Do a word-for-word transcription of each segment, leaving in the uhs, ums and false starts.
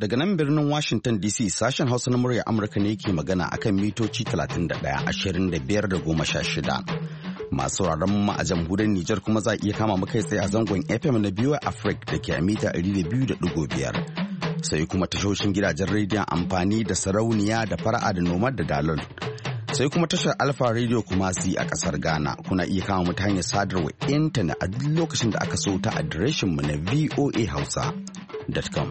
Daga nan birnin Washington D C sashen Hausa na murya Amurka ne ke magana akan mitoci talatin da ɗaya, ashirin da biyar da goma sha shida. Masu sauraron mu a jamhuriyar Nijar kuma za a iya kama mu kai tsaye a zangon F M na biyu Africa da ke a mita ɗari da biyu da ɗigo biyar. Sai kuma tashoshin gidajen rediyon amfani da sarauniya da fara'a da nomad da dalol. Sai kuma tashar Alfa Radio Kumasi a kasar Ghana. Kuna iya kama mu ta hanyar sadarwa intanet a duk lokacin da aka so ta adireshin mu na voa hausa dot com.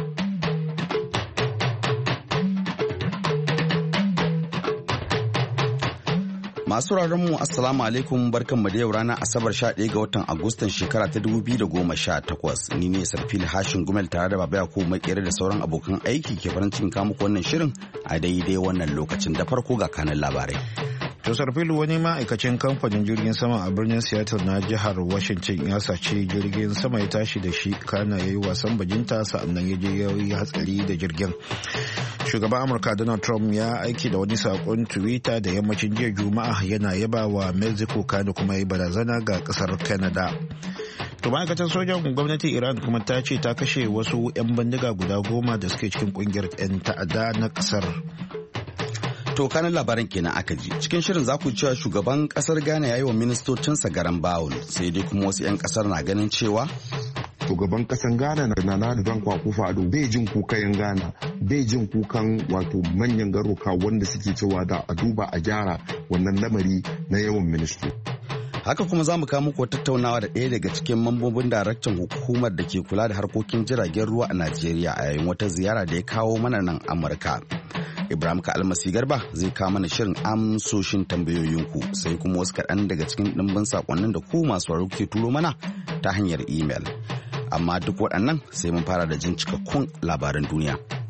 Masu mu assalamu alaikum barkanmu da yau ranar Asabar sha ɗaya ga watan Agustan shekara ta dubu biyu da goma sha takwas. Ni ne Sarfil Hashin Gumel tare da Baba Yakubu Makere da sauran abokan aiki ke farin cikin kawo muku wannan shirin a daidai wannan lokacin. Da farko ga kanan labarai. To Sarfil, wani ma'aikacin kamfanin jirgin sama a birnin Seattle na jihar Washington ya sace jirgin sama ya tashi da shi kana yayi wasan bajinta sa'annan ya je ya yi hatsari da jirgin. Shugaban Amurka Donald Trump ya aiki da wani sakon Twitter da yammacin jiya Juma'a yana yaba wa Mexico kana kuma yi barazana ga kasar Canada. To ma'aikatan sojan gwamnatin Iran kuma ta ce ta kashe wasu 'yan bindiga guda goma da suke cikin kungiyar 'yan ta'adda na kasar. To kanan labaran kenan aka ji. Cikin shirin za ku cewa shugaban kasar Ghana ya yi wa ministocinsa garan bawul, sai dai kuma wasu 'yan kasar na ganin cewa shugaban kasan Ghana na Nana Dankwa Akufo-Addo bai jin kukan Ghana, bai jin kukan wato manyan garuka wanda suke cewa da a duba a gyara wannan lamari na yawan ministry. Haka kuma za mu kawo muku tattaunawa da ɗaya daga cikin mambobin daraktan hukumar da ke kula da harkokin jiragen ruwa a Najeriya a yayin wata ziyara da ya kawo mana nan Amurka. Ibrahim ka almasi garba zai kawo mana shirin amsoshin tambayoyinku sai kuma wasu kaɗan daga cikin ɗimbin saƙonnin da ku masu waro ke turo mana ta hanyar imel. Amma duk waɗannan sai mun fara da jin cikakkun labaran duniya.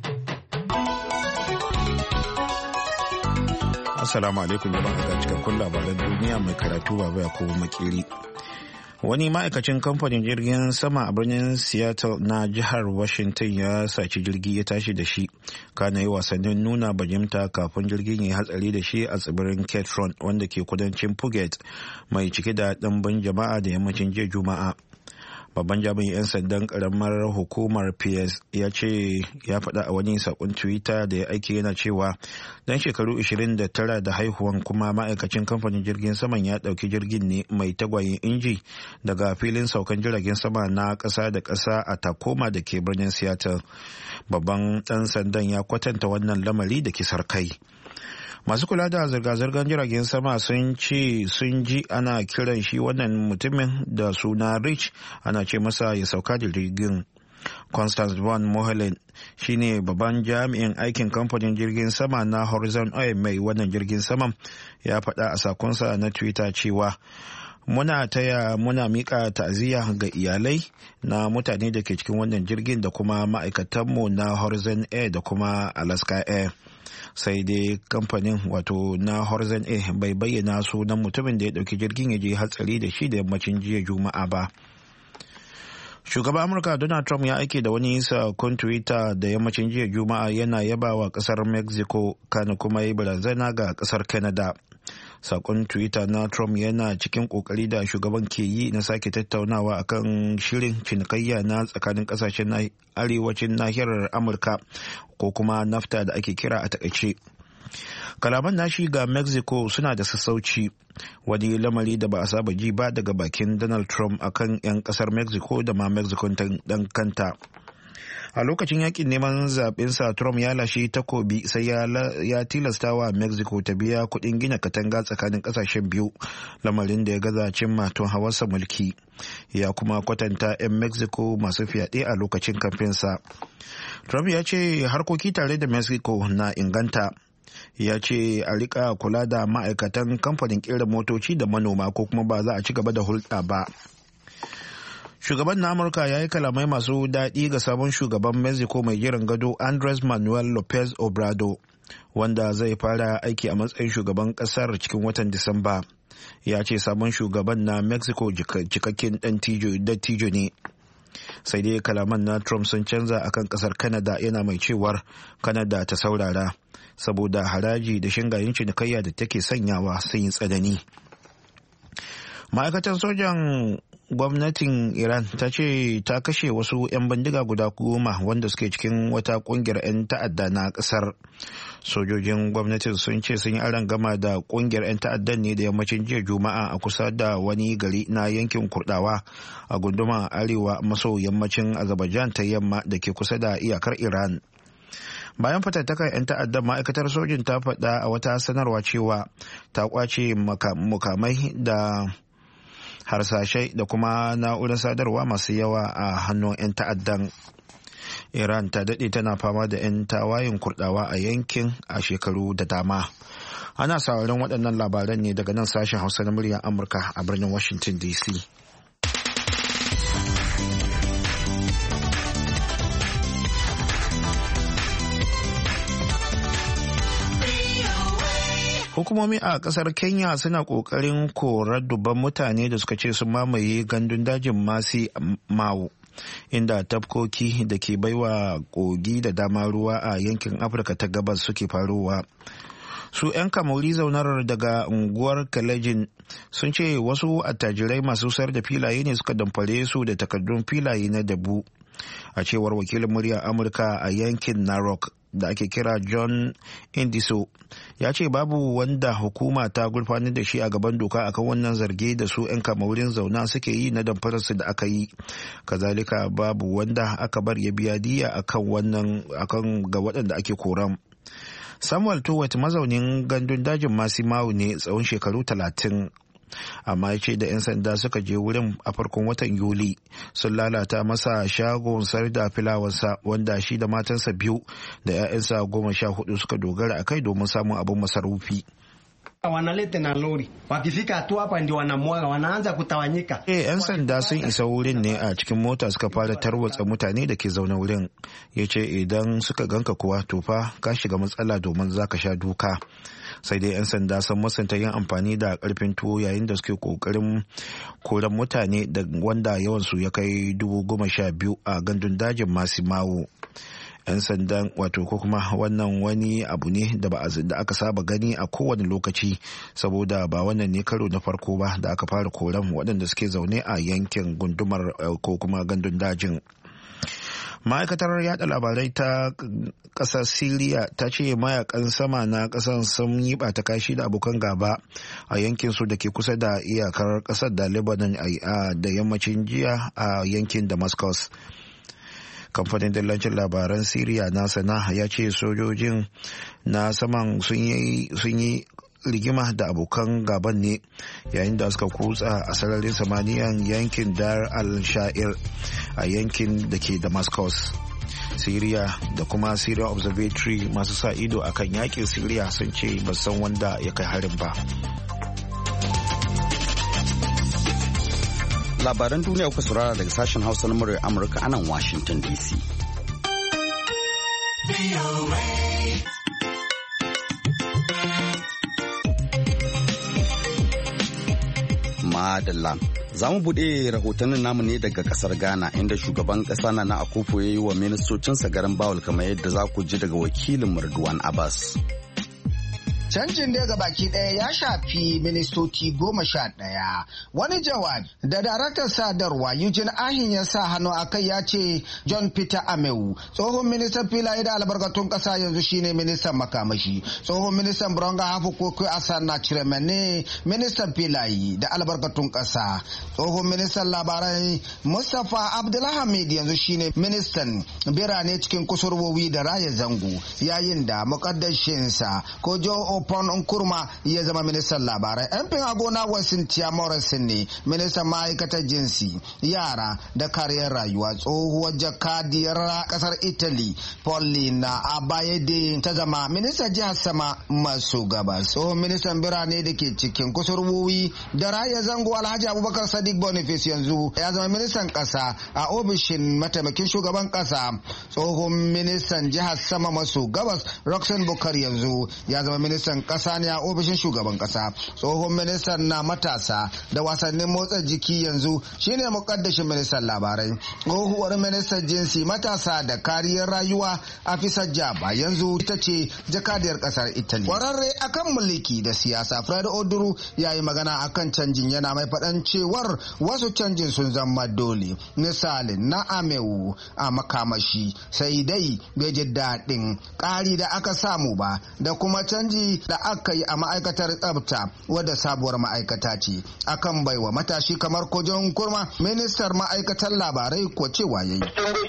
Assalamu alaikum jama'a, ga cikakkun labaran duniya mai karatu Baba Yakubu Makeri. Wani ma'aikacin kamfanin jirgin sama a birnin Seattle na jihar Washington ya saci jirgi ya tashi da shi kana yi wasannin nuna bajimta kafin jirgin ya hatsari da shi a tsibirin Ketron wanda ke kudancin Puget mai cike da ɗimbin jama'a da yammacin jiya Juma'a. Babban jami'in 'yan sandan karamar hukumar P S ya ce ya faɗa a wani sakon Twitter da ya aiki yana cewa dan shekaru ashirin da tara da haihuwan kuma ma'aikacin kamfanin jirgin saman ya ɗauki jirgin ne mai tagwayen inji daga filin saukan jiragen sama na ƙasa da ƙasa a Tacoma da ke birnin Seattle. Babban ɗan sandan ya kwatanta wannan lamari da kisar kai. Masu kula da zirga-zirgar jiragen sama sun ce sun ji ana kiran shi wannan mutumin da suna Rich, ana ce masa ya sauka da jirgin. Constance Van Mohelen shine babban jami'in aikin kamfanin jirgin sama na Horizon Oil mai wannan jirgin saman ya faɗa a sakonsa na Twitter cewa muna taya muna mika ta'aziyya ga iyalai na mutane da ke cikin wannan jirgin da kuma ma'aikatanmu na Horizon Air da kuma Alaska Air. Sai dai kamfanin wato na Horizon Air bai bayyana sunan mutumin da ya dauki jirgin ya je hatsari da shi da yammacin jiya Juma'a ba. Shugaban Amurka Donald Trump ya aike da wani sakon Twitter da yammacin jiya Juma'a yana yaba wa kasar Mexico kana kuma yi barazana ga kasar Canada. Sakon Twitter na Trump yana cikin kokari da shugaban ke yi na sake tattaunawa akan shirin cinikayya na tsakanin kasashen arewacin nahiyar Amurka ko kuma NAFTA da ake kira a takaice. Kalaman nashi ga Mexico suna da sassauci, wani lamari da ba a saba ji ba daga bakin Donald Trump akan 'yan kasar Mexico da ma Mexico dan kanta. A lokacin yakin neman zaɓensa, Trump ya lashe takobi sai ya, ya tilasta wa Mexico ta biya kuɗin gina katanga tsakanin ƙasashen biyu, lamarin da ya gaza cimma tun hawarsa mulki. Ya kuma kwatanta 'yan Mexico masu fyaɗe a lokacin kamfensa. Trump ya ce harkoki tare da Mexico na inganta. Ya ce a rika kula da ma'aikatan kamfanin ƙera motoci da manoma ko kuma ba za a ci gaba da hulɗa ba. Shugaban na Amurka ya yi kalamai masu daɗi ga sabon shugaban Mexico mai jiran gado Andres Manuel Lopez Obrador, wanda zai fara aiki a matsayin shugaban ƙasar cikin watan Disamba. Ya ce sabon shugaban na Mexico cikakken ɗan dattijo ne. Sai dai kalaman na Trump sun canza akan ƙasar Canada, yana mai cewar Canada ta saurara saboda haraji da shingayen cinikayya da take sanyawa sun yi tsanani. Ma'aikatan sojan gwamnatin Iran ta ce ta kashe wasu 'yan bindiga guda goma wanda suke cikin wata kungiyar 'yan ta'adda na kasar. Sojojin gwamnatin sun ce sun yi arangama da kungiyar 'yan ta'addan ne da yammacin jiya Juma'a a kusa da wani gari na yankin Kurdawa a gunduma arewa maso yammacin Azerbaijan ta yamma da ke kusa da iyakar Iran. Bayan fatattakar 'yan ta'addan, ma'aikatar sojin ta faɗa a wata sanarwa cewa ta kwace mukamai da harsashai da kuma na'urar sadarwa masu yawa a hannun 'yan ta'addan. Iran ta daɗe tana fama da 'yan tawayen Kurdawa a yankin a shekaru da dama. Ana sauraron waɗannan labaran ne daga nan sashen Hausa na muryar Amurka a birnin Washington D C. Hukumomi a kasar Kenya suna kokarin korar dubban mutane da suka ce sun mamaye gandun dajin Masi Mau, inda tafkoki da ke baiwa kogi da dama ruwa a yankin Afirka ta gabas suke faruwa. Su 'yan kamuri zaunar daga unguwar Kalejin sun ce wasu attajirai masu sayar da filaye ne suka damfare su da takardun filaye na dabu. A cewar wakilin muryar Amurka a yankin Narok da ake kira John Indiso, ya ce babu wanda hukuma ta gurfanar da shi a gaban doka akan wannan zarge da su 'yan kamaurin zauna suke yi na damfararsu da aka yi. Kazalika babu wanda aka bar ya biya diya akan wannan akan ga waɗanda ake koran. Samuel Towet mazaunin gandun dajin Masimau ne tsawon shekaru talatin. Amma ya ce da 'yan sanda suka je wurin a farkon watan Yuli sun lalata masa shagon sayar da filawarsa wanda shi da matansa biyu da 'ya'yansa goma sha hudu suka dogara a kai domin samun abin masarufi. Wanalete na lori wakifika tu hapa ndio wanamwaga wanaanza kutawanyika. Eh, 'yan sanda sun isa wurin ne a cikin mota suka fara tarwatsa mutane da ke zaune wurin. Ya ce idan suka ganka kuwa to fa ka shiga matsala domin zaka sha duka. Sai dai 'yan sanda sun musanta yin amfani da karfin tuwo yayin da suke kokarin koran mutane da wanda yawansu ya kai dubu goma sha biyu a gandun dajin Masimawo. 'Yan sandan wato ko kuma wannan wani abu ne da ba da aka saba gani a kowane lokaci, saboda ba wannan ne karo na farko ba da aka fara koran waɗanda suke zaune a yankin gundumar ko kuma gandun dajin. Ma'aikatar yada labarai ta ƙasar Siriya ta ce mayakan sama na ƙasar sun yi ɓata kashi da abokan gaba a yankin su da ke kusa da iyakar ƙasar da Lebanon da yammacin jiya a yankin Damascus. Kamfanin dillancin labaran Siriya na Sana ya ce sojojin na saman sun yi rigima da abokan gaban ne yayin da suka kutsa a sararin samaniyan yankin Dar al-Sha'ir a yankin da ke Damascus. Syria da kuma Syria Observatory masu sa ido akan yakin Syria sun ce ba san wanda ya kai harin ba. Labaran duniya kuka saurara daga sashen Hausa na muryar Amurka a nan Washington D C. Madalla. Za mu buɗe rahotannin namu ne daga ƙasar Ghana, inda shugaban ƙasa Nana Akufo ya yi wa ministocinsa garin Bawul kamar yadda za ku ji daga wakilin Ridwan Abbas. Canjin daga baki ɗaya ya shafi ministoci goma sha ɗaya. Wani jawabi da daraktar sadarwa Eugene Ahin ya sa hannu a kai ya ce John Peter Amewu, tsohon ministan filaye da albarkatun ƙasa yanzu shine ministan makamashi. Tsohon ministan Buronga Hafu Koko Asana Chiremene ministan filaye da albarkatun ƙasa. Tsohon ministan labarai Mustapha Abdulhamid yanzu shine ministan birane cikin kusurwowi da raya zango, yayin da mukaddashinsa Kojo Opon Nkurma ya zama ministan labarai. Yan fin agona Wasintia Morrison ne ministan ma'aikatar jinsi, yara da kariyar rayuwa. Tsohuwar jakadiyar kasar Italy Paulina Abayede ta zama ministan jihar sama maso gabas. Tsohon ministan birane da ke cikin kusurwowi da raya zango Alhaji Abubakar Sadiq Boniface yanzu ya zama ministan kasa a ofishin mataimakin shugaban kasa. Tsohon ministan jihar sama maso gabas Roxanne Bukar yanzu ya zama ministan sakataren ƙasa ne a ofishin shugaban ƙasa. Tsohon ministan na matasa da wasannin motsa jiki yanzu shine mukaddashin ministan labarai. Tsohuwar ministan jinsi, matasa da kariyar rayuwa Afisa Jaba yanzu ita ce jakadiyar ƙasar Italy. Kwararre akan mulki da siyasa Fred Oduru ya yi magana akan canjin, yana mai faɗan cewar wasu canjin sun zama dole. Misali na amewu a makamashi, sai dai bai ji daɗin ƙari da aka samu ba, da kuma canji da aka yi a ma'aikatar tsabta wadda sabuwar ma'aikata ce. Akan baiwa matashi kamar Kojon Kurma, ministar ma'aikatar labarai ko cewa yayi.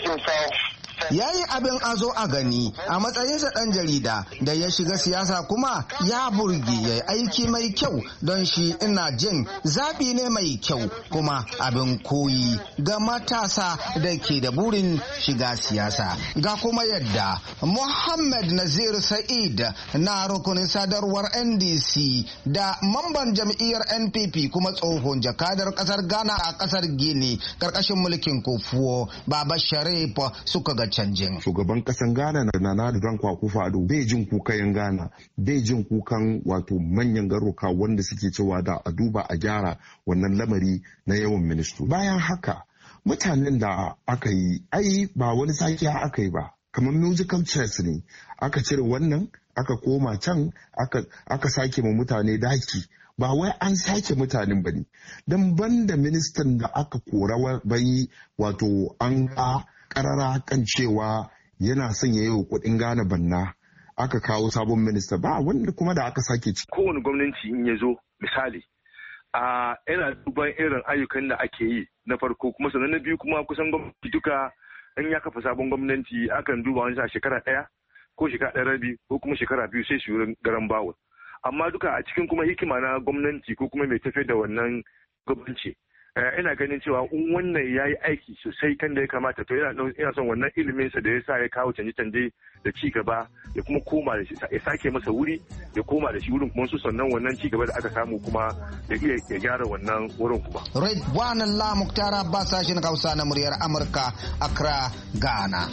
Ya yi abin azo a gani a matsayinsa ɗan jarida da ya shiga siyasa, kuma ya burge ya yi aiki mai kyau, don shi ina jin zaɓi ne mai kyau kuma abin koyi ga matasa da ke da burin shiga siyasa. Ga kuma yadda Muhammad Nazir Sa'id na rukunin sadarwar N D C da mamban jam'iyyar N P P kuma tsohon jakadar ƙasar Ghana a ƙasar Gini ƙarƙashin mulkin Kufuor Baba Sharif suka ga canjin. Shugaban kasan Ghana na Nana Dankwa Akufo-Addo bai jin kukan Ghana, bai jin kukan wato manyan garuka wanda suke cewa da a duba a gyara wannan lamari na yawan ministu. Bayan haka mutanen da aka yi ai ba wani sakiya aka yi ba, kamar musical chairs ne, aka cire wannan aka koma can aka, aka sake ma mutane daki. Ba wai an sake mutanen ba ne, don banda ministan da aka kora bai wato an ka karara kan cewa yana son ya yi wa kudin Ghana banna, aka kawo sabon minista ba wanda kuma da aka sake ci. Kowane gwamnati in ya zo misali a yana duban irin ayyukan da ake yi na farko, kuma sannan na biyu kuma kusan gwamnati duka in ya kafa sabon gwamnati akan duba wani a shekara ɗaya ko shekara ɗaya rabi ko kuma shekara biyu sai su yi garan bawul. Amma duka a cikin kuma hikima na gwamnati ko kuma mai tafiyar da wannan gwamnati ina ganin cewa in wannan ya yi aiki sosai kan da ya kamata, to ina son wannan iliminsa da ya sa ya kawo canje-canje da ci gaba ya kuma koma da shi, ya sake masa wuri ya koma da shi wurin kuma su sannan wannan ci gaba da aka samu kuma ya iya ya gyara wannan wurin kuma. Ridwan Allah Muktar Abbas, sashen Hausa na muryar Amurka, Accra, Ghana.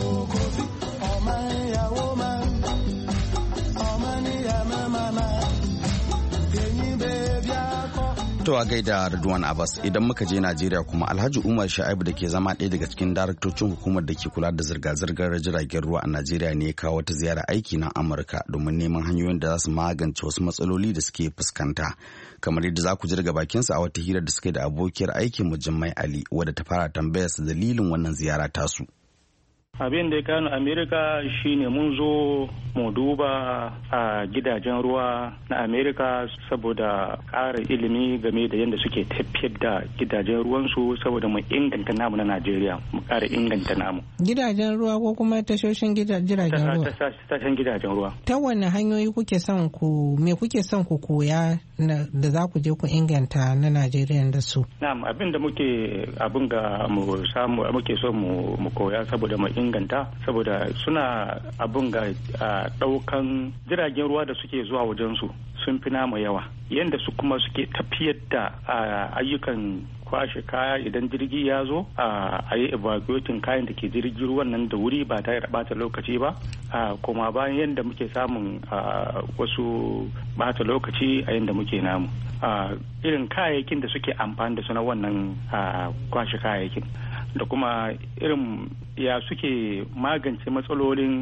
To a gaida Ridwan Abbas, idan muka je Najeriya kuma Alhaji Umar Sha'ibu da ke zama ɗaya daga cikin daraktocin hukumar da ke kula da zirga-zirgar jiragen ruwa a Najeriya ne ya kawo wata ziyara aiki na Amurka domin neman hanyoyin da za su magance wasu matsaloli da suke fuskanta. Kamar yadda za ku ji daga bakinsa a wata hirar da suke da abokiyar aikin mu Jummai Ali, wadda ta fara tambayar su dalilin wannan ziyara tasu. Abin da ya kano Amerika shine mun zo mu duba a gidajen ruwa na Amerika saboda ƙara ilimi game da yadda suke tafiyar da gidajen ruwansu saboda mu inganta namu na Najeriya, mu ƙara inganta namu. Gidajen ruwa ko kuma tashoshin jiragen ruwa? Tashoshin gidajen ruwa. Ta wanne hanyoyi kuke son ku, me kuke son ku koya da za ku je ku inganta na Najeriya da su? Na'am, abin da muke abin ga mu samu muke son mu koya saboda mu inganta, saboda suna abun ga daukan jiragen ruwa da suke zuwa wajensu sun fi nama yawa, yadda su kuma suke tafiyar da ayyukan kwashe kaya idan jirgi ya zo a yi evacuating kayan da ke jirgin ruwan nan da wuri ba tare da bata lokaci ba, kuma bayan yadda muke samun wasu bata lokaci a yadda muke namu irin kayayyakin da suke amfani da su na wannan kwashe kayayyakin, da kuma irin ya suke magance matsalolin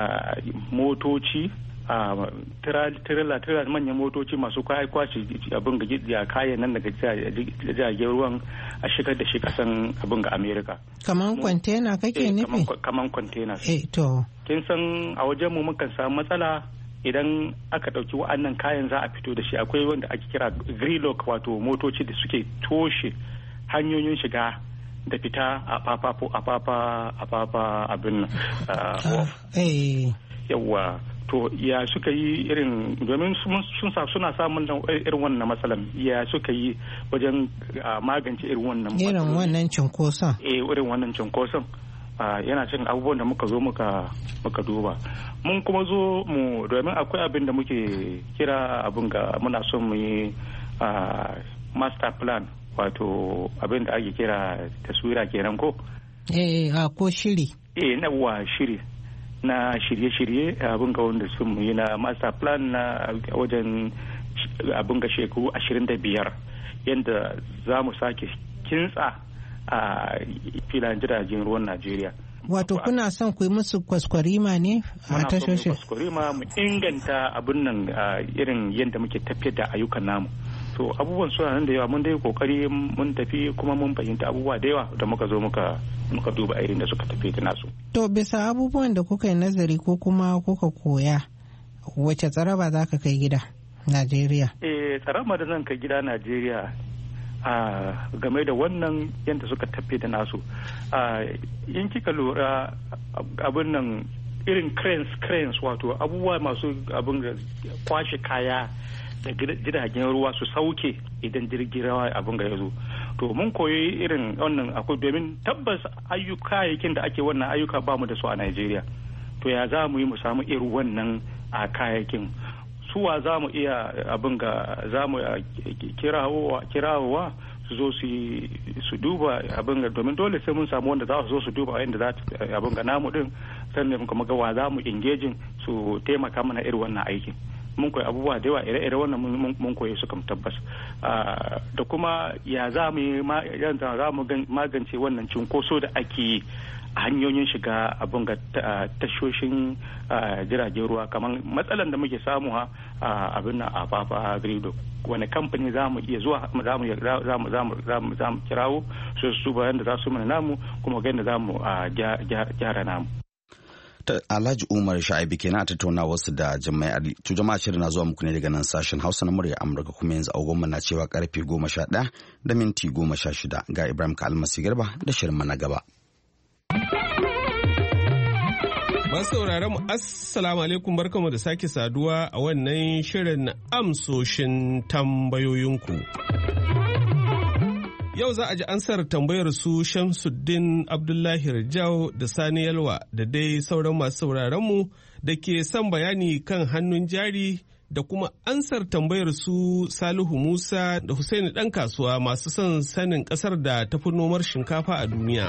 motoci tirela tirela manyan motoci masu kwashe abin ga kayan nan daga jiragen ruwan a shigar da shi kasan abin ga Amerika. Kaman kwantena kake nufi? Kaman kwantena. Eh to. Kin san a wajen mu mukan samu matsala idan aka ɗauki wa'annan kayan za a fito da shi, akwai wanda ake kira gridlock, wato motoci da suke toshe hanyoyin shiga da fita a fafa a fafa a fafa abin yawa. To ya suka yi irin, domin sun sa suna samun irin wannan matsalan, ya suka yi wajen magance irin wannan matsalan, irin wannan cinkoson eh irin wannan cinkoson yana cin abubuwan da muka zo muka muka duba. Mun kuma zo mu domin akwai abin da muke kira abin ga muna son mu yi master plan, wato abin da ake kira taswira kenan ko eh a ko shiri eh nawa shiri na shirye-shirye abin ga wanda sun yi na master plan na wajen abin ga shekaru ashirin da biyar yadda za mu sake kintsa a filayen jiragen ruwan Najeriya. Wato kuna son ku yi musu kwaskwarima ne a tashoshin? Muna son kwaskwarima mu inganta abin nan irin yadda muke tafiyar da ayyukan namu. To abubuwan suna nan da yawa mun dai kokari mun tafi kuma mun fahimta abubuwa da yawa da muka zo muka muka duba irin da suka tafi da nasu. To bisa abubuwan da kuka yi nazari ko kuma kuka koya wace tsaraba za ka kai gida Najeriya? Eh tsaraba da zan kai gida Najeriya a game da wannan yadda suka tafi da nasu. In kika lura abin nan irin cranes cranes wato abubuwa masu abin kwashe kaya da jiragen ruwa su sauke idan jirgin rawa abin ga ya zo. To mun koyi irin wannan akwai domin tabbas ayyuka yakin da ake wannan ayyuka ba mu da su a Najeriya. To ya za mu yi mu samu irin wannan a kayayyakin suwa za mu iya abin ga za mu kirawowa su zo su duba abin ga domin dole sai mun samu wanda za su zo su duba inda za abin ga namu din sannan kuma ga wa za mu engaging su taimaka mana irin wannan aikin. Mun koyi abubuwa da yawa ire-ire wannan mun koyi su kam tabbas da kuma ya za mu za mu magance wannan cunkoso da ake yi a hanyoyin shiga abin ga tashoshin jiragen ruwa kamar matsalan da muke samu a abin na a Papa Grido wani kamfani za mu iya zuwa za mu kirawo su su bayan da za su mana namu kuma ga yadda za mu gyara namu. Alhaji Umar Sha'ibu kenan a tattauna wasu da Jummai Ali. To jama'a shirin na zuwa muku ne daga nan sashen Hausa na murya Amurka kuma yanzu agogon na cewa karfe goma sha ɗaya da minti goma sha shida ga Ibrahim Kalmasi Garba da shirin na gaba. Masu sauraron mu assalamu alaikum barkamu da sake saduwa a wannan shirin amsoshin tambayoyinku. Yau za a ji ansar tambayar su Shamsuddin Abdullahi Rijau da Sani Yalwa da dai sauran masu sauraronmu da ke son bayani kan hannun jari da kuma ansar tambayar su Salihu Musa da Hussaini ɗan kasuwa masu son sanin ƙasar da tafi nomar shinkafa a duniya.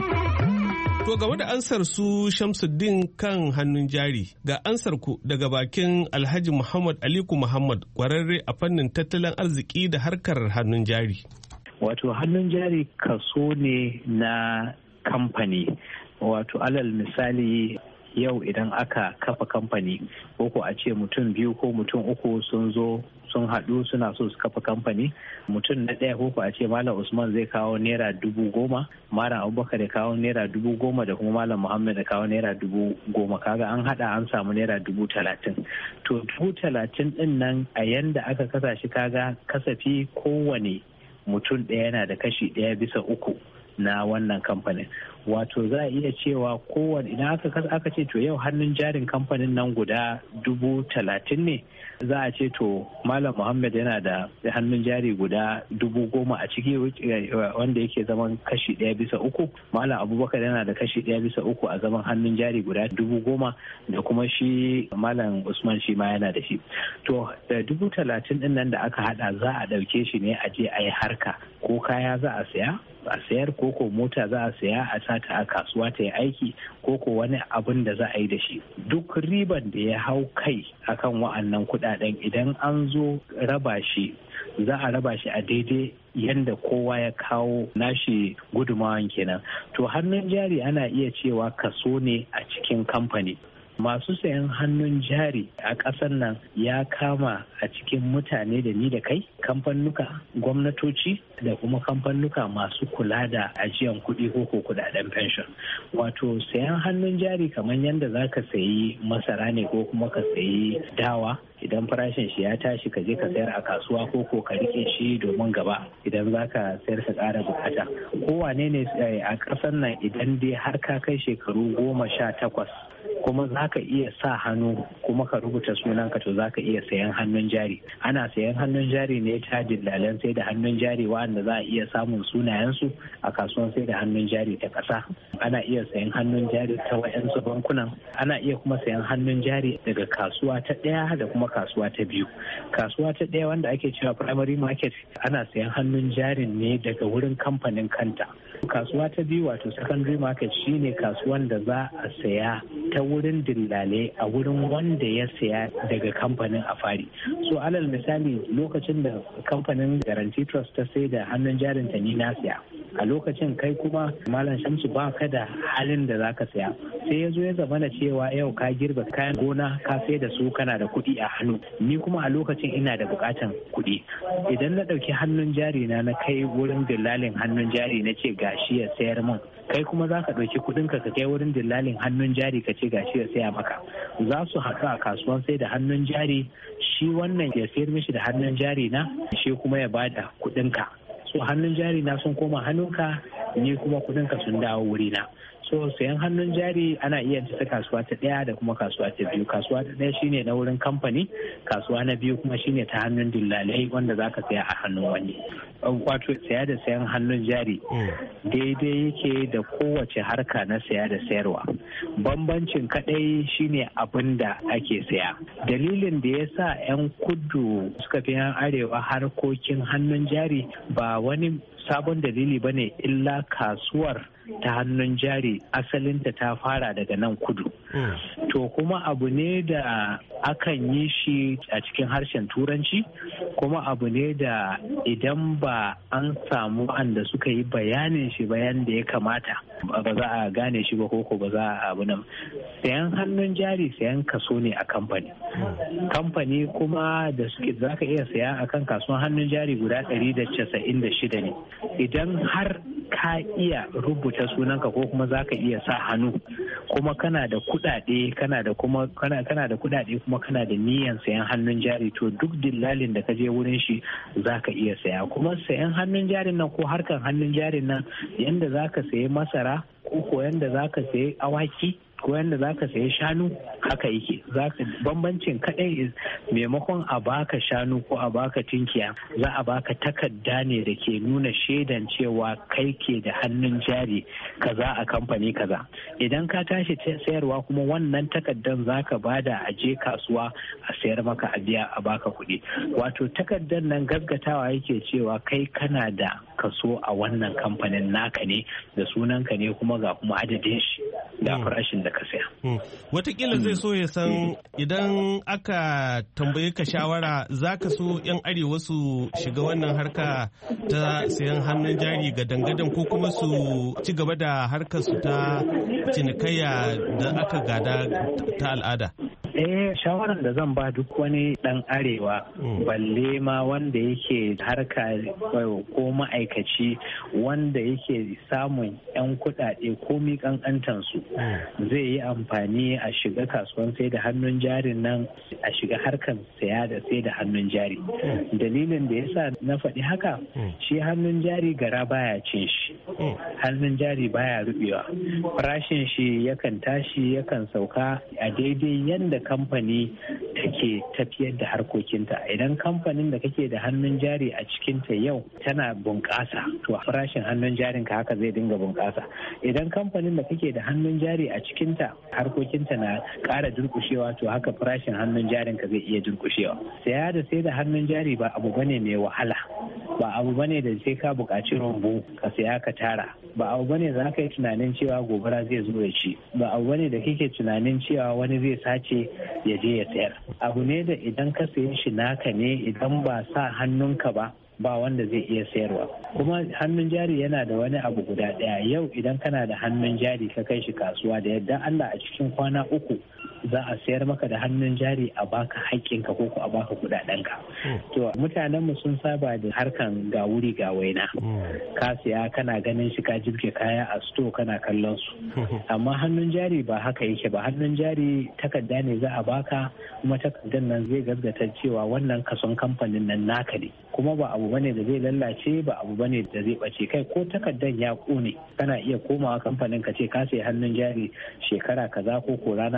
To game da ansar su Shamsuddin kan hannun jari ga ansar ku daga bakin Alhaji Muhammad Aliku Muhammad kwararre a fannin tattalin arziki da harkar hannun jari. Wato hannun jari kaso ne na kamfani. Wato alal misali yau idan aka kafa kamfani ko ko a ce mutum biyu ko mutum uku sun zo sun haɗu suna so su kafa kamfani, mutum na ɗaya ko ko a ce Malam Usman zai kawo naira dubu goma, Malam Abubakar ya kawo naira dubu goma da kuma Malam Muhammad ya kawo naira dubu goma, kaga an haɗa an samu naira dubu talatin. To dubu talatin ɗin nan a yanda aka kasa shi kaga kasafi kowane mutum ɗaya yana da kashi ɗaya bisa uku na wannan kamfanin. Wato za a iya cewa kowane idan aka aka ce to yau hannun jarin kamfanin nan guda dubu talatin ne, za a ce to Malam Muhammad yana da hannun jari guda dubu goma a ciki wanda yake zaman kashi ɗaya bisa uku, Malam Abubakar yana da kashi ɗaya bisa uku a zaman hannun jari guda dubu goma da kuma shi Malam Usman shi ma yana da shi. To da dubu talatin ɗin nan da aka hada za a ɗauke shi ne a je a yi harka, ko kaya za a saya a sayar ko ko mota za a saya a sata a kasuwa ta yi aiki ko ko wani abin da za a yi da shi. Duk riban da ya hau kai akan wa'annan kudaden idan an zo raba shi za a raba shi a daidai yadda kowa ya kawo nashi gudumawan kenan. To hannun jari ana iya cewa kaso ne a cikin kamfani. Masu sayan hannun jari a ƙasar nan ya kama a cikin mutane da ni da kai, kamfanuka, gwamnatoci da kuma kamfanuka masu kula da ajiyan kuɗi ko ko kuɗaɗen pension. Wato sayan hannun jari kamar yadda za ka sayi masara ne ko kuma ka sayi dawa, idan farashin shi ya tashi ka je ka sayar a kasuwa ko ko ka rike shi domin gaba idan za ka sayar ka ƙara bukata. Kowane ne a ƙasar nan idan dai har ka kai shekaru goma sha takwas kuma za ka iya sa hannu kuma ka rubuta sunanka to za ka iya sayan hannun jari. Ana sayan hannun jari ne ta dillalan sai da hannun jari wanda za a iya samun sunayensu a kasuwan sai da hannun jari ta ƙasa. Ana iya sayan hannun jari ta wayansu bankunan. Ana iya kuma sayan hannun jari daga kasuwa ta ɗaya da kuma kasuwa ta biyu. Kasuwa ta ɗaya wanda ake cewa primary market ana sayan hannun jarin ne daga wurin kamfanin kanta. Kasuwa ta biyu wato secondary market shine kasuwan da za a saya ta wurin dillalai a wurin wanda ya saya daga kamfanin a fari. So alal misali lokacin da kamfanin Guarantee Trust ta sai da hannun jarin ta ni na saya, a lokacin kai kuma Malam Shamsu ba ka da halin da zaka saya, sai ya zo ya zama na cewa yau ka girbe kayan gona ka sai da su kana da kuɗi a hannu, ni kuma a lokacin ina da buƙatan kuɗi. Idan na ɗauki hannun jari na na kai wurin dillalin hannun jari na ce gashi ya sayar min, kai kuma za ka ɗauki kuɗinka ka kai wurin dillalin hannun jari ka ce gashi ya saya maka, za su haɗu a kasuwan sai da hannun jari, shi wannan ya sayar mishi da hannun jari na, shi kuma ya bada kuɗinka. So hannun jari na sun koma hannunka, ni kuma kuɗinka sun dawo wurina. So sayan hannun jari ana iya ta kasuwa ta ɗaya da kuma kasuwa ta biyu. Kasuwa ta ɗaya shine na wurin kamfani, kasuwa na biyu kuma shine ta hannun dillalai wanda zaka saya a hannun wani. Wato saya da sayan hannun jari daidai yake da kowace harka na saya da sayarwa. Bambancin kadai shine abin da ake saya. Dalilin da ya sa 'yan kudu suka fi 'yan arewa harkokin hannun jari ba wani sabon dalili bane illa kasuwar ta hannun jari asalinta ta fara daga nan kudu. To kuma abu ne da akan yi shi a cikin harshen turanci, kuma abu ne da idan ba an samu wanda suka yi bayanin shi bayan da ya kamata ba za a gane shi ba, koko ba za a abu nan. Sayan hannun jari sayan kaso ne a kamfani. Kamfani kuma da suke za ka iya saya akan kasuwan hannun jari guda ɗari da casa'in da shida ne. Idan har ka iya rubuta sunanka ko kuma za ka iya sa hannu, kuma kana da kuɗaɗe kana da kuma kana kana da kuɗaɗe kuma kana da niyyar sayan hannun jari, to duk dillalin da ka je wurin shi za ka iya saya. Kuma sayan hannun jarin nan ko harkan hannun jarin nan, yanda za ka sayi masara ko yanda za ka sayi awaki ko yanda za ka sayi shanu, haka yake. Bambancin kaɗai maimakon a baka shanu ko a baka tinkiya, za a baka takarda ne da ke nuna shaidan cewa kai ke da hannun jari kaza a kamfani kaza. Idan ka tashi sayarwa kuma wannan takardan za ka bada a je kasuwa a sayar maka a biya a baka kuɗi. Wato takardan nan gaggatawa yake cewa kai kana da kaso a wannan kamfanin naka ne, da sunanka ne, kuma ga kuma adadin shi da farashin da ka saya. Watakila zai so ya san idan aka tambaye ka shawara, za ka so 'yan arewa su shiga wannan harka ta sayan hannun jari ga dangadan ko kuma su ci gaba da harkar su ta cinikayya da aka gada ta al'ada? Eh, shawarar da zan ba duk wani dan arewa, balle ma wanda yake harka ko ma'aikaci wanda yake samun 'yan kuɗaɗe ko mi kankantan su, zai yi amfani a shiga kasuwan sai da hannun jarin nan, a shiga harkan saya da sai da hannun jari. Dalilin da yasa na faɗi haka, shi hannun jari gara baya cin shi, hannun jari baya rubewa, farashin shi yakan tashi yakan sauka a daidai yanda kamfani take tafiyar da harkokinta. Idan kamfanin da kake da hannun jari a cikinta yau tana bunƙasa, to farashin hannun jarinka haka zai dinga bunƙasa. Idan kamfanin da kake da hannun jari a cikinta harkokinta na ƙara durƙushewa, to haka farashin hannun jarinka zai iya durƙushewa. Saya da sai da hannun jari ba abu bane mai wahala, ba abu bane da sai ka buƙaci rumbu ka saya ka tara, ba abu bane za ka yi tunanin cewa gobara zai zo ya ci, ba abu bane da kake tunanin cewa wani zai sace ya je ya sayar. Abu ne da idan ka sayi shi naka ne, idan ba sa hannunka ba ba wanda zai iya sayarwa. Kuma hannun jari yana da wani abu guda ɗaya. Yau idan kana da hannun jari ka kai shi kasuwa, da yadda Allah a cikin kwana uku za a sayar maka da hannun jari a baka haƙƙinka ko ko a baka kuɗaɗenka. To mutanen mu sun saba da harkan ga wuri ga waina. Ka siya kana ganin shi, ka jibge kaya a sto kana kallon su. Amma hannun jari ba haka yake ba. Hannun jari takarda ne za a baka, kuma takardar nan zai gaskata cewa wannan kason kamfanin nan naka ne. Kuma ba abu bane da zai lallace, ba abu bane da zai bace. Kai ko takardar ya kone, kana iya komawa kamfanin ka ce ka sai hannun jari shekara kaza ko ko rana kaza,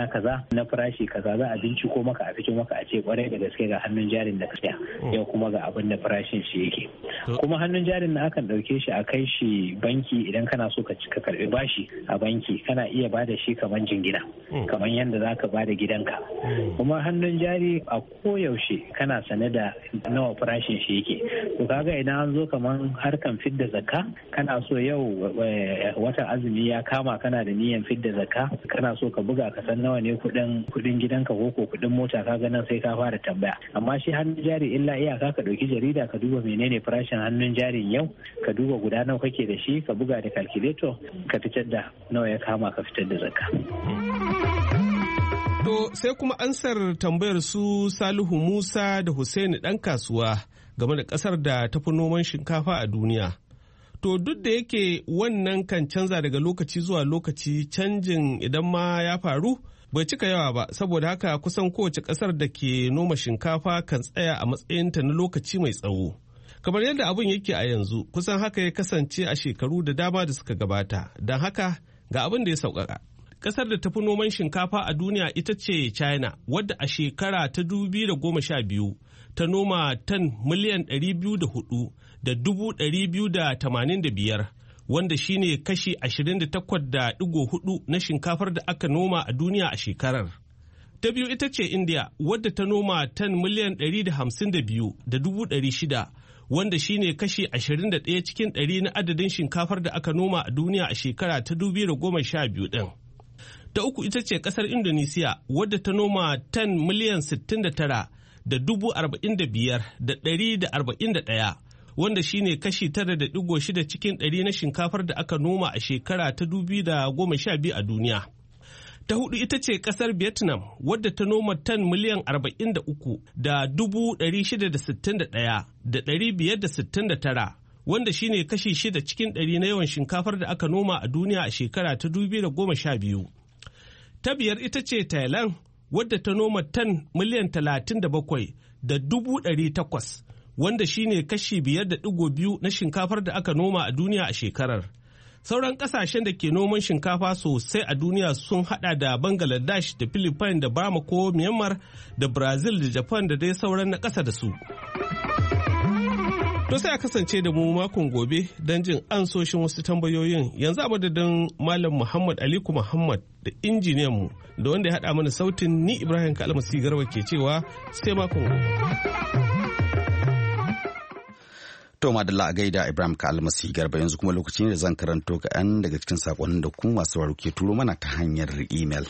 na farashi kaza za a binciko maka a fito maka a ce kwarai da gaske ga hannun jarin da ka saya yau kuma ga abin da farashin shi yake. Kuma hannun jarin na akan ɗauke shi a kai shi banki idan kana so ka cika karɓi bashi a banki kana iya bada shi kamar jingina kamar yadda za ka bada gidanka. Kuma hannun jari a koyaushe kana sane da nawa farashin shi yake. To kaga idan an zo kamar harkan fidda zakka kana so yau watan azumi ya kama kana da niyan fidda zakka kana so ka buga ka san nawa ne kuɗin kuɗin gidanka ko ko kuɗin mota kaga nan sai ka fara tambaya. Amma shi hannun jari illa iyaka ka ɗauki jarida ka duba menene farashin hannun jarin yau ka duba guda nawa kake da shi ka buga da calculator ka fitar da nawa ya kama ka fitar da zakka. To sai kuma ansar tambayar su Salihu Musa da Hussaini ɗan kasuwa game da ƙasar da tafi noman shinkafa a duniya. To duk da yake wannan kan canza daga lokaci zuwa lokaci, canjin idan ma ya faru bai cika yawa ba, saboda haka kusan kowace ƙasar da ke noma shinkafa kan tsaya a matsayinta na lokaci mai tsawo. Kamar yadda abin yake a yanzu, kusan haka ya kasance a shekaru da dama da suka gabata, don haka ga abin da ya sauƙaƙa. Ƙasar da tafi noman shinkafa a duniya ita ce China, wadda a shekara ta dubu biyu da goma sha biyu ta noma tan miliyan ɗari biyu da hudu da dubu ɗari biyu da tamanin da biyar, wanda shine kashi ashirin da takwas da ɗigo hudu na shinkafar da aka noma a duniya a shekarar. Ta biyu ita ce India, wadda ta noma tan miliyan ɗari da hamsin da biyu da dubu ɗari shida, wanda shine kashi ashirin da ɗaya cikin ɗari na adadin shinkafar da aka noma a duniya a shekara ta dubu biyu da goma sha biyu ɗin. Ta uku ita ce ƙasar Indonesia, wadda ta noma tan miliyan sittin da tara da dubu arba'in da biyar da ɗari da arba'in da ɗaya, wanda shine kashi tara da ɗigo shida cikin ɗari na shinkafar da aka noma a shekara ta dubu da goma sha biyu a duniya. Ta hudu ita ce kasar Vietnam, wadda ta noma tan miliyan arba'in da uku da dubu ɗari shida da sittin da ɗaya da ɗari biyar da sittin da tara, wanda shine kashi shida cikin ɗari na yawan shinkafar da aka noma a duniya a shekara ta dubu da goma sha biyu. Ta biyar ita ce Thailand, wadda ta noma tan miliyan talatin da bakwai da dubu ɗari takwas, wanda shine kashi biyar da ɗigo biyu na shinkafar da aka noma a duniya a shekarar. Sauran kasashen da ke noman shinkafa sosai a duniya sun hada da Bangladesh da Philippines da Bamako, Myanmar da Brazil da Japan da dai sauran na ƙasa da su. To sai a kasance da mu makon gobe don jin ansoshin wasu tambayoyin. Yanzu a madadin Malam Muhammad Aliku Muhammad da injiniyan mu da wanda ya haɗa mana sautin, ni Ibrahim Kalmasi Garba ke cewa sai makon gobe. To madalla a gaida Ibrahim ka almasi Garba, yanzu kuma lokaci ne da zan karanto ga ɗan daga cikin sakonnin da ku masu sauraro ke turo mana ta hanyar email.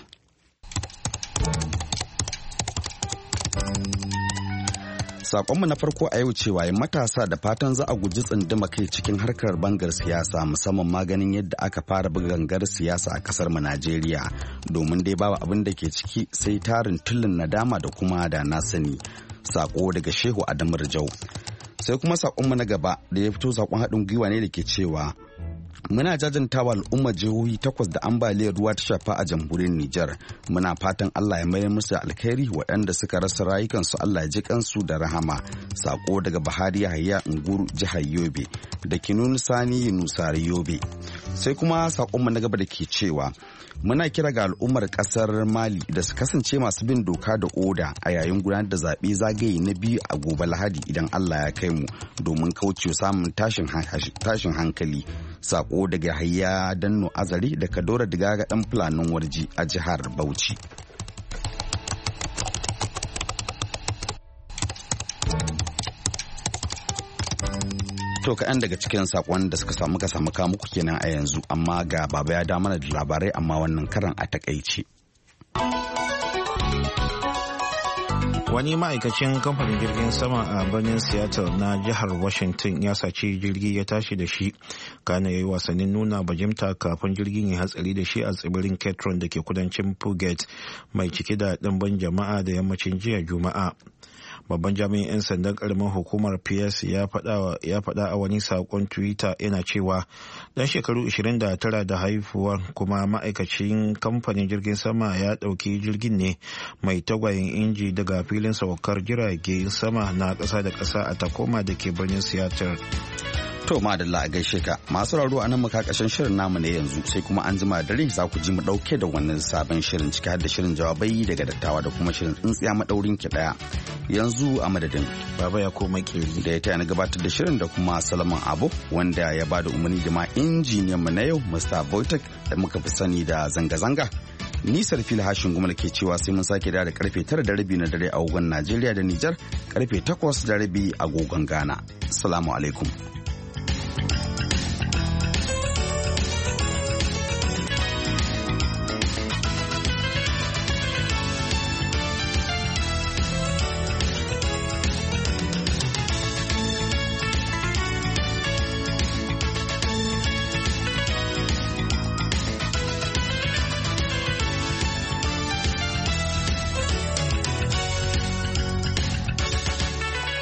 Sakonmu na farko a yau cewa matasa da fatan za a guji tsunduma kai cikin harkar bangar siyasa, musamman maganin yadda aka fara buga gangar siyasa a kasar mu Najeriya, domin dai babu abin da ke ciki sai tarin tullin nadama da kuma da na sani. Sako daga Shehu Adamu Rijau. Sai kuma sakonmu na gaba da ya fito sakon haɗin gwiwa ne da ke cewa muna jajantawa al'ummar jihohi takwas da ambaliyar ruwa ta shafa a jamhuriyar Nijar. Muna fatan Allah ya mayar musu alkhairi, waɗanda suka rasa rayukansu Allah ya ji kansu da rahama. Sako daga Bahari Yahaya Nguru, jihar Yobe, da Kinunu Sani Nusari Yobe. Sai kuma sakonmu na gaba da ke cewa muna kira ga al'ummar kasar Mali da su kasance masu bin doka da oda a yayin gudanar da zaɓe zagaye na biyu a gobe Lahadi idan Allah ya kai mu, domin kaucewa samun tashin hankali. Sako daga Hayya Danno Azari da Kadora Digaga dan Fulanin Warji a jihar Bauchi. To kaɗan daga cikin saƙon da suka samu ka samu muku kenan a yanzu, amma ga baba ya da mana da labarai, amma wannan karan a takaice. Wani ma'aikacin kamfanin jirgin sama a birnin Seattle na jihar Washington ya saci jirgi ya tashi da shi, kana ya yi wasannin nuna bajimta kafin jirgin ya hatsari da shi a tsibirin Ketron da ke kudancin Puget mai cike da ɗimbin jama'a da yammacin jiya Juma'a. Babban jami'in 'yan sandan karamin hukumar P S ya faɗa a wani saƙon Twitter yana cewa ɗan shekaru ashirin da tara da haifuwa kuma ma'aikacin kamfanin jirgin sama ya ɗauki jirgin ne mai tagwayen inji daga filin saukar jirage sama na ƙasa da ƙasa a Tacoma da ke birnin Seattle. To madalla a gaishe ka masu raro a nan muka kashin shirin namu ne yanzu sai kuma an jima dare za ku ji mu dauke da wannan sabon shirin ciki har da shirin jawabai daga dattawa da kuma shirin tsintsiya madaurin ki daya. Yanzu a madadin Baba ya koma kiri da ya taya na gabatar da shirin da kuma Salaman Abu wanda ya bada umarni da ma injiniyan mu na yau Mister Boytek da muka fi sani da zanga-zanga. Nisar fil hashin gumul ke cewa sai mun sake da karfe tara da rabi na dare a agogon Najeriya da Nijar karfe takwas da rabi a agogon Ghana. Assalamu alaikum.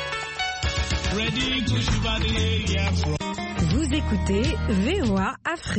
Vous écoutez V O A Afrique.